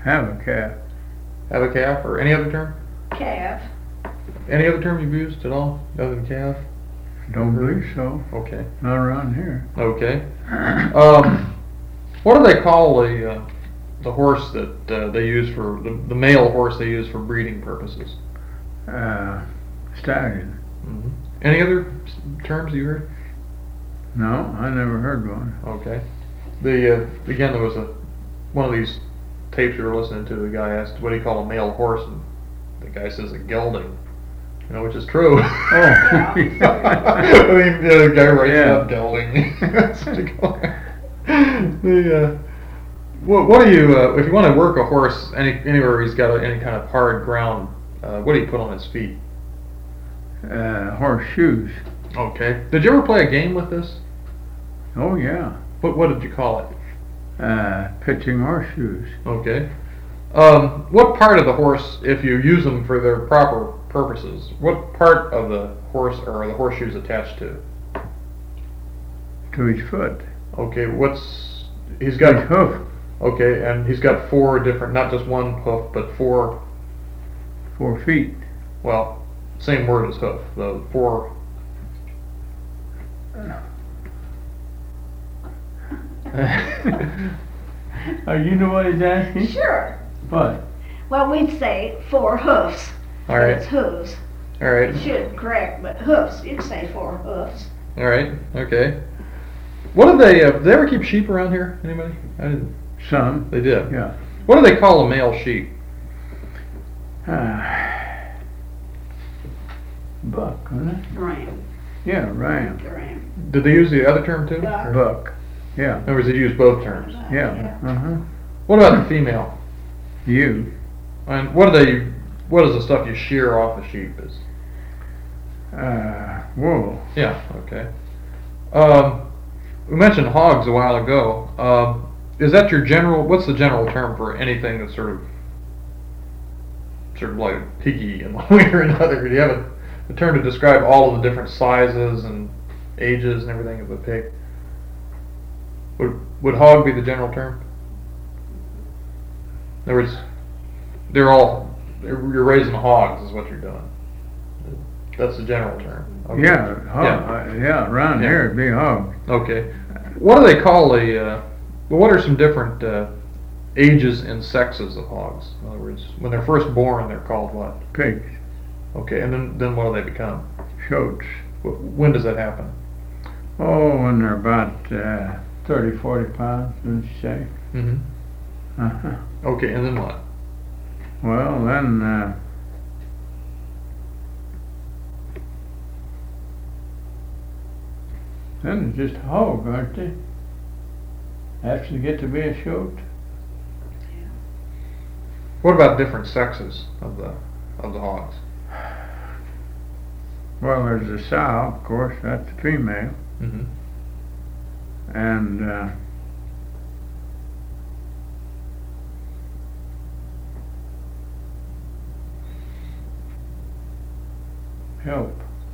have a calf. Have a calf, or any other term? Calf. Any other term you've used at all, other than calf? Don't believe so. Okay. Not around here. Okay. What do they call the horse that they use for, the male horse they use for breeding purposes? Stallion. Mm-hmm. Any other terms you heard? No, I never heard one. Okay. Again, there was one of these tapes we were listening to. The guy asked, "What do you call a male horse?" And the guy says a gelding. Which is true. Oh. I mean, the guy writes up gelding. What do you if you want to work a horse anywhere he's got any kind of hard ground? What do you put on his feet? Horseshoes. Okay. Did you ever play a game with this? Oh yeah. What did you call it? Pitching horseshoes. Okay. What part of the horse, if you use them for their proper purposes, what part of the horse are the horseshoes attached to? To his foot. Okay, he's got his hoof. Okay, and he's got 4 different, not just one hoof, but 4. 4 feet. Well, same word as hoof. The 4. You know what he's asking? Sure. What? Well, we'd say 4 hoofs. All right. It's hooves. All right. You should correct, but hoofs. You'd say 4 hoofs. All right. Okay. What did they ever keep sheep around here? Anybody? I didn't. Some. They did. Yeah. What do they call a male sheep? Buck, wasn't it? Ram. Yeah, ram. The ram. Did they use the other term too? Buck. Buck. Yeah. In other words, they use both terms. Yeah. What about the female? You. And what is the stuff you shear off a sheep? Wool. Yeah. Okay. We mentioned hogs a while ago. Is that your general? What's the general term for anything that's sort of like piggy in one way or another? Do you have a term to describe all of the different sizes and ages and everything of a pig? Would hog be the general term? In other words, you're raising hogs is what you're doing. That's the general term. Okay. Yeah, around here it'd be hog. Okay. What do they call what are some different ages and sexes of hogs? In other words, when they're first born, they're called what? Pigs. Okay, and then what do they become? Shoats. When does that happen? Oh, when they're about 30, 40 pounds, would you say? Mm-hmm. Uh-huh. Okay, and then what? Well, then it's just a hog, aren't they? After they get to be a shoat. What about different sexes of the hogs? Well, there's the sow, of course, that's the female. Mm-hmm. And help.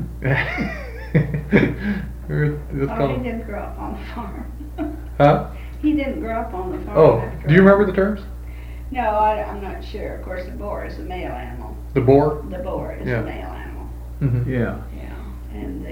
He didn't grow up on the farm. Huh? He didn't grow up on the farm. Oh, do you remember the terms? No, I'm not sure. Of course, the boar is a male animal. The boar? The boar is a male animal. Mm-hmm. Yeah. Yeah, and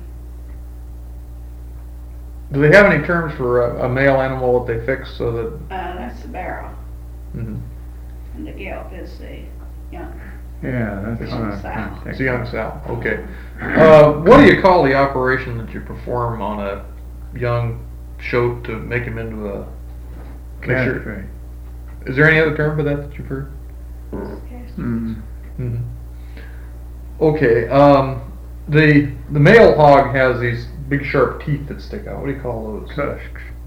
Do they have any terms for a male animal that they fix so that? that's the barrow. Mm-hmm. And the gelt is the young. Yeah, that's what Young sow. It's a young sow. Okay. What do you call the operation that you perform on a young shoat to make him into a? castrate. Is there any other term for that you've heard? Mm-hmm. Mm-hmm. Okay. The male hog has these big sharp teeth that stick out. What do you call those? Tusks.